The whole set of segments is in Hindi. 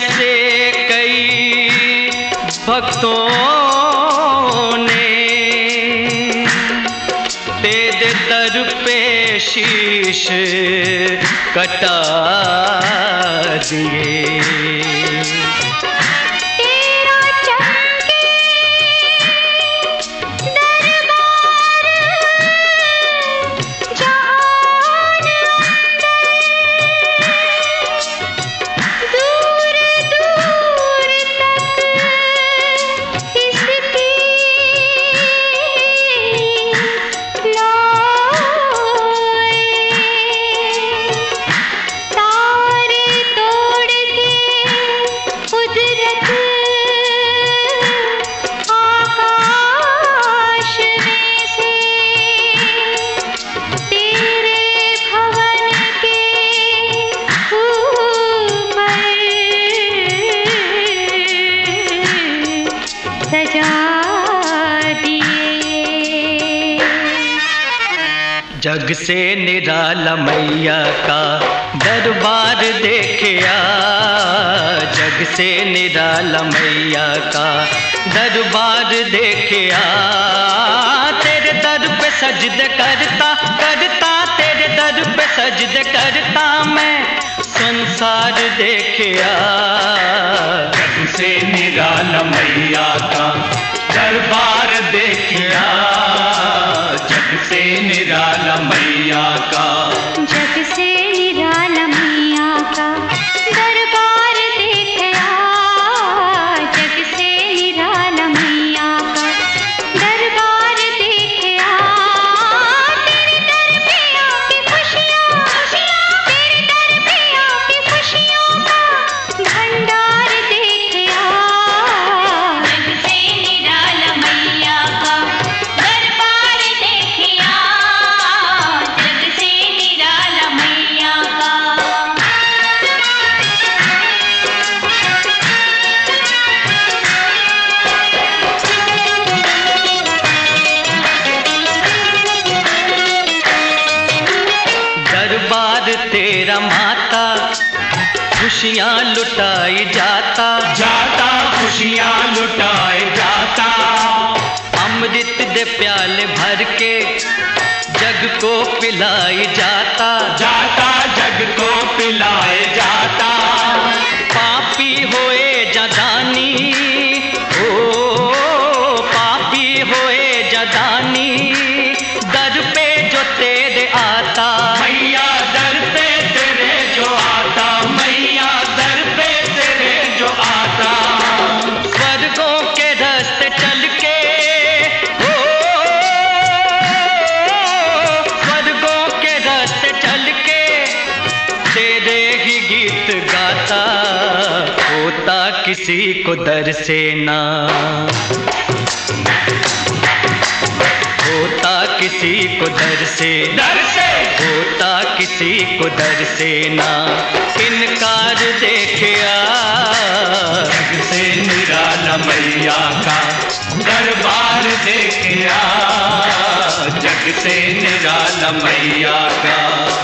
ऐसे कई भक्तों ने तेरे दर पे शीश कटा दिए। जग से निराला मैया का दरबार देखिया, जग से निराला मैया का दरबार देखिया। तेरे दर पे सजदे करता करता, तेरे दर पे सजदे करता मैं संसार देखिया। जग से निराला मैया का दरबार देखिया, जग से निराला मैया का, जग से निराला मैया का दरबार देखिया, जग से निराला मैया का दरबार देखिया। तेरे दर पे आके खुशियाँ, तेरे दर पे आके खुशियों का भंडार देखिया। जग से निराला मैया का दरबार देखिया, जग से निराला मैया का। दरबार तेरा माता खुशियाँ लुटाई जाता, जाता खुशियाँ लुटाए जाता। अमृत दे प्याले भर के जग को पिलाई जाता, जाता जग को पिलाए जाता। पापी होए जा दानी, ओ पापी होए जा दानी, दर पे जो तेरे आता। मैया दर पे तेरे जो आता, मैया दर पे तेरे जो आता। स्वर्गों के रास्ते चल के, ओ स्वर्गों के रास्ते चल के तेरे ही गीत गाता। होता किसी को दर से ना, होता किसी को दर से, दर से होता किसी को दर से ना इनकार देखिया। जग से निराला मैया का दरबार देखिया, जग से निराला मैया का।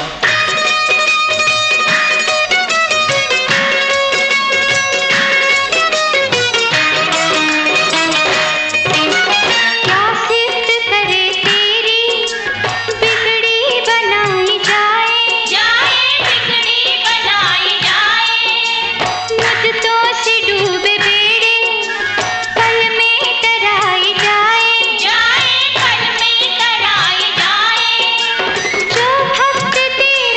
क्या सिफ्त करे तेरी बिगड़ी बनाई जाए, जाए बिगड़ी बनाई जाए। मुद्दतों से डूबे बेड़े पल में तराई जाए, जाए पल में तराई जाए। जो भक्त तेरे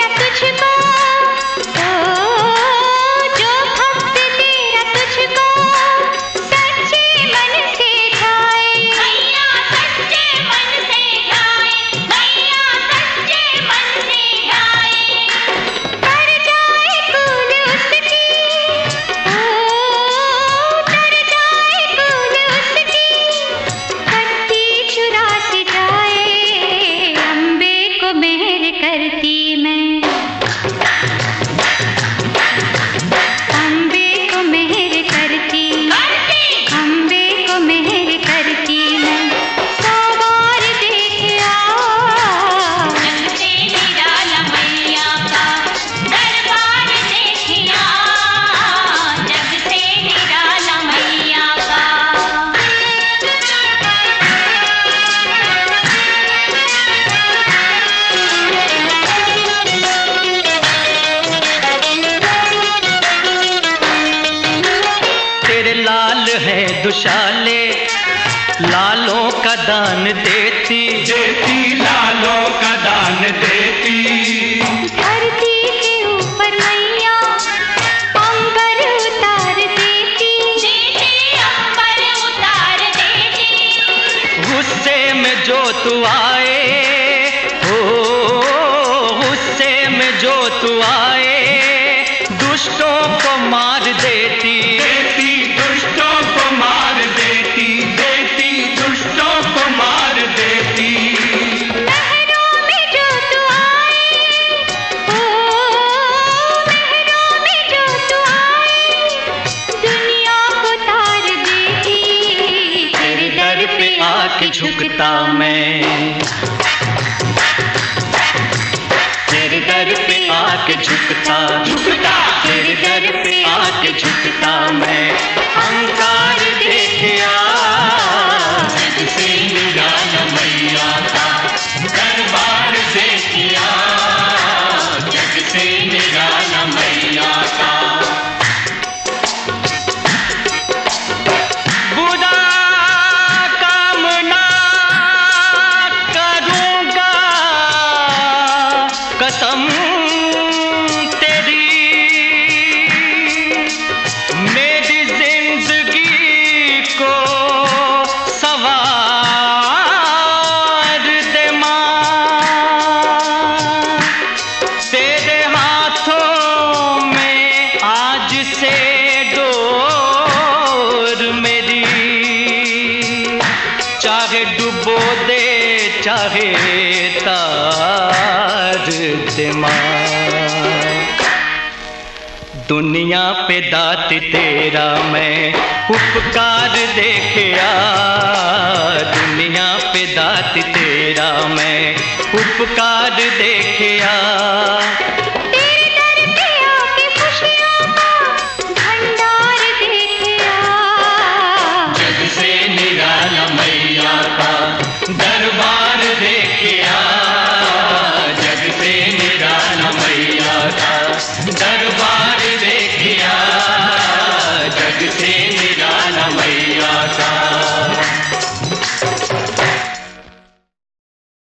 तेरे लाल है दुशाले, लालों का दान देती, देती लालों का दान देती। धरती के ऊपर मैया अंबर उतार देती, अंबर उतार देती। गुस्से में जो तू आए, गुस्से में जो तू आए, दुष्टों को मार देती, देती दुष्टों को मार देती, देती दुष्टों को मार देती। महरों में जो तू आए, महरों में जो तू आए, दुनिया को तार देती। तेरे दर पे आके झुकता मैं, तेरे दर पे आके झुकता, झुकता तेरे दर पे आके झुकता मैं। अहंकार देखिया जग से निराला मैया का, दरबार देखिया जग से निराला मैया का। बुरा काम ना करूँगा, कसम तेरी, मेरी जिंदगी को सवार दे माँ। तेरे हाथों में आज से डोर मेरी, चाहे डुबो दे चाहे तार दे माँ। दुनिया पे दात तेरा मैं उपकार देखिया, दुनिया पे दात तेरा मैं उपकार देखिया। तेरे दर पे आके खुशियों का भंडार देखिया, जग से